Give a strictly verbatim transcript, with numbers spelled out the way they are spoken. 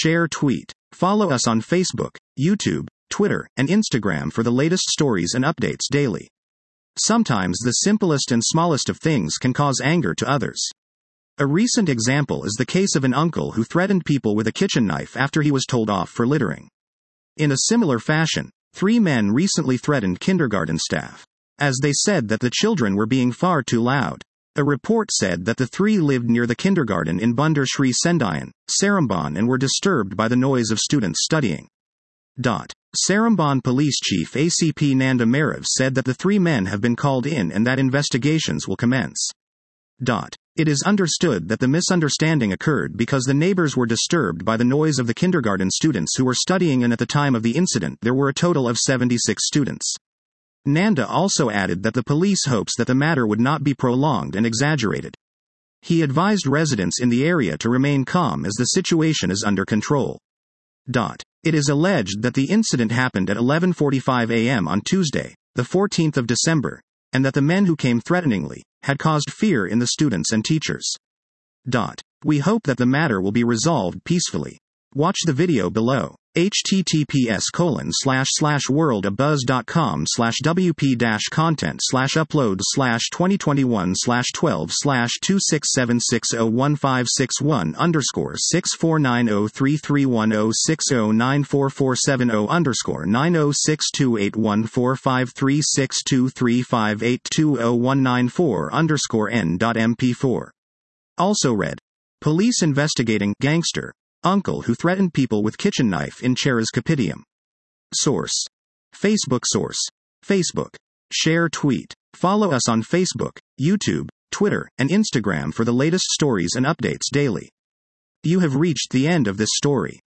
share, tweet. Follow us on Facebook, YouTube, Twitter, and Instagram for the latest stories and updates daily. Sometimes the simplest and smallest of things can cause anger to others. A recent example is the case of an uncle who threatened people with a kitchen knife after he was told off for littering. In a similar fashion, three men recently threatened kindergarten staff, as they said that the children were being far too loud. A report said that the three lived near the kindergarten in Bandar Sri Sendayan, Seremban, and were disturbed by the noise of students studying. Dot. Seremban Police Chief A C P Nanda Marav said that the three men have been called in and that investigations will commence. Dot. It is understood that the misunderstanding occurred because the neighbors were disturbed by the noise of the kindergarten students who were studying, and at the time of the incident there were a total of seventy-six students. Nanda also added that the police hopes that the matter would not be prolonged and exaggerated. He advised residents in the area to remain calm as the situation is under control. Dot. It is alleged that the incident happened at eleven forty-five a m on Tuesday, the fourteenth of December, and that the men who came threateningly had caused fear in the students and teachers. Dot. We hope that the matter will be resolved peacefully. Watch the video below. https colon slash slash worldabuzz.com slash wp dash content slash upload slash 2021 slash 12 slash 267601561 underscore 649033106094470 underscore 9062814536235820194 underscore n.mp4. Also read. Police investigating gangster uncle who threatened people with kitchen knife in Cheras Kapitiam. Source. Facebook. Source. Facebook. Share, tweet. Follow us on Facebook, YouTube, Twitter, and Instagram for the latest stories and updates daily. You have reached the end of this story.